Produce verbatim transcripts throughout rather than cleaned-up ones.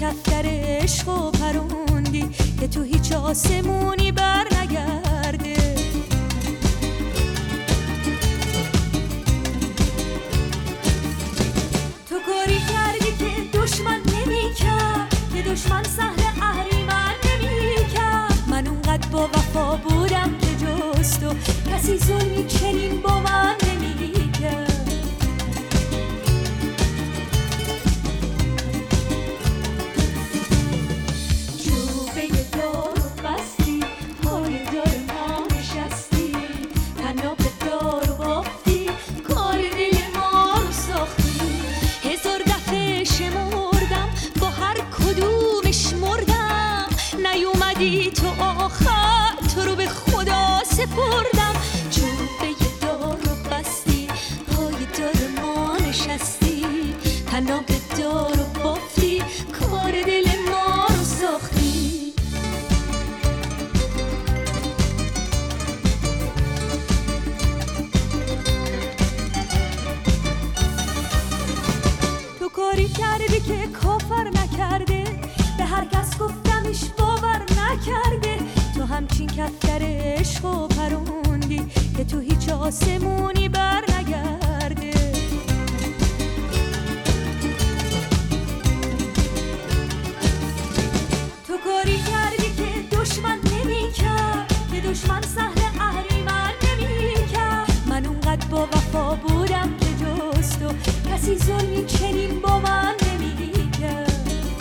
کفتر عشق و پروندی که تو هیچ آسمونی بر نگرده. تو کاری کردی که دشمن نمی کرد، که دشمن سهل اهریمن نمی کرد. من اونقدر با وفا بودم که جز تو کسی ظلمی چنین با من نمی کرد. تو آخر تو رو به خدا سپردم. چوب یه دار رو بستی، پای دار ما نشستی، تناب دار رو بافتی، کار دل ما رو ساختی. تو کاری کردی که کافر نکرده، به هر کس گفتمش باور نکرده. تو همچین کفتر عشق و پروندی که تو هیچ آسمونی بر نگرده. تو کاری کردی که دشمن نمی کرد، که دشمن سهل اهریمن نمی کرد. من اونقدر با وفا بودم که جز تو کسی ظلمی چنین با من نمی کرد.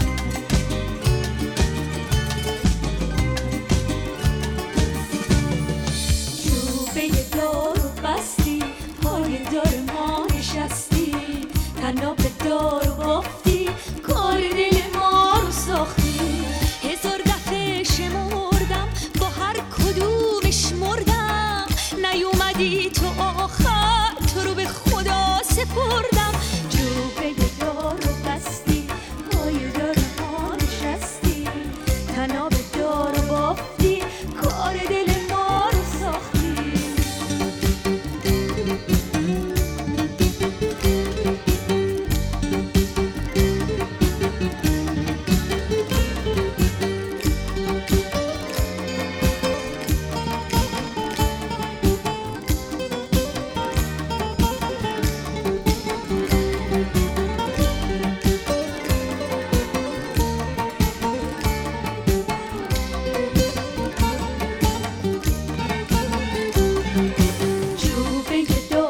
تناب دار رو بافتی، کار دل ما رو ساختی. هزار دفعه شمردم، با هر کدومش مردم. نیومدی تو آخر تو رو به خدا سپردم. چوب دار رو بستی، پای دار ما نشستی، تناب دار رو بافتی، کار دل ما رو ساختی.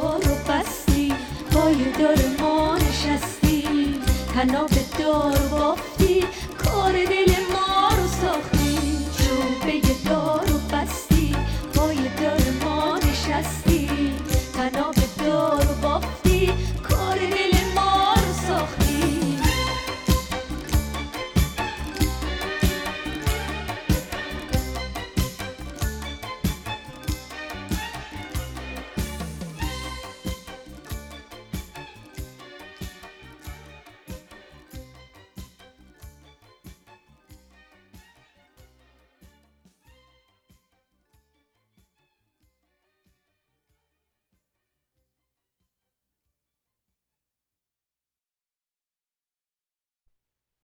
تناب دار